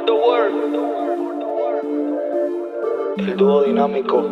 For the world. El dúo dinámico.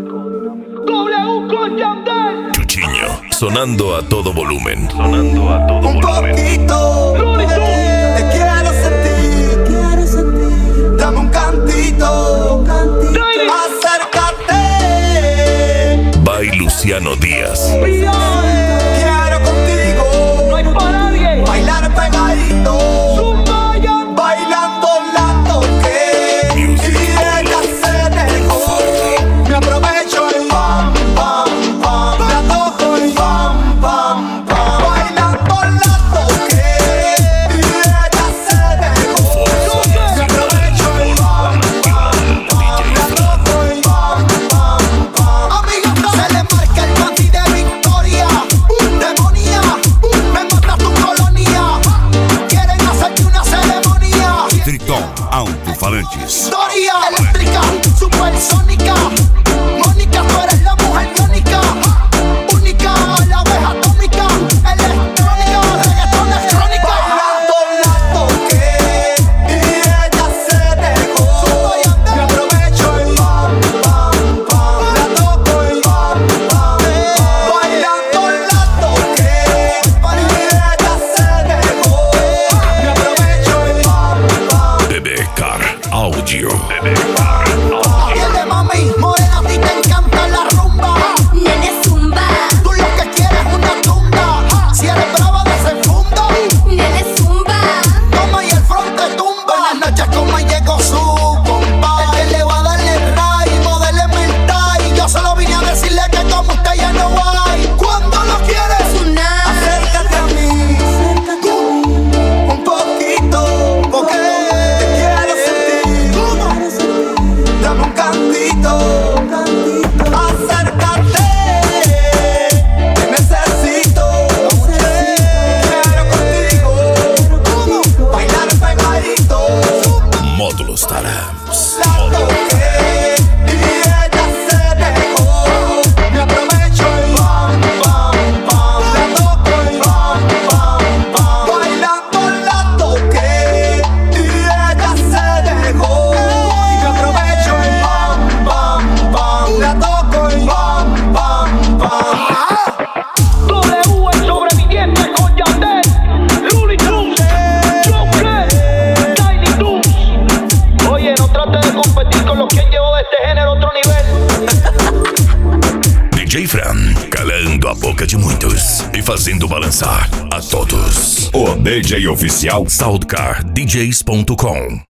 W con Yandel. Chuchiño, sonando a todo volumen. Un poquito, te quiero sentir. Dame un cantito, acércate. By Luciano Díaz. Quiero contigo, No hay para nadie. bailar pegadito, bailando la toqué. Y ella se dejó. Me aprovecho y pam, pam, pam. La toco y pam, pam, pam. Bailando la toqué. Y ella se dejó. Me aprovecho y pam, pam, pam. La toco y pam, pam, pam. Amigos, se le marca el panty de victoria. Demonía, me mata tu colonia. Quieren hacerte una ceremonia. Triton Alto-Falantes. Historia eléctrica, supersónica. Mónica, tú eres la mujer tónica. Única, la abeja atómica. Electrónica, reggaetón electrónica. Bailando la toqué y ella se dejó. Me aprovecho y pam, pam, pam. La toco y pam, pam, pam. Bailando la toqué y ella se dejó. Me aprovecho y pam, pam. Bebé Car Audio. Dile mami, morena, a ti te encanta la rumba. Nene zumba, Tú lo que quieres es una tunda. Si eres brava de ese fundo, nene zumba, toma y el front te tumba. Buenas noches, como llegó su compa. El que le va a darle ray, modéleme el tie. Yo solo vine a decirle que como usted ya no hay. Cuando lo quieres, tonight. acércate a mí. Un poquito, porque te quiero sentir. Dame un cantito, acércate, te necesito. Quiero contigo, bailar pegadito. Módulos Tarams. La toqué y ella se dejó. Me aprovecho y pam, pam, pam. La toco y pam, pam, pam. Bailando la toqué y ella se dejó. Me aprovecho y pam, pam, pam. La toco y pam, pam, pam. W el sobreviviente con Yandel. Looney Tunes. Joker. Tiny Toons. Oye, no trate de competir con los que han llevado este género a otro nivel. DJ Fran, calando a boca de muitos e fazendo balançar a todos. O DJ oficial SoundCardDJs.com.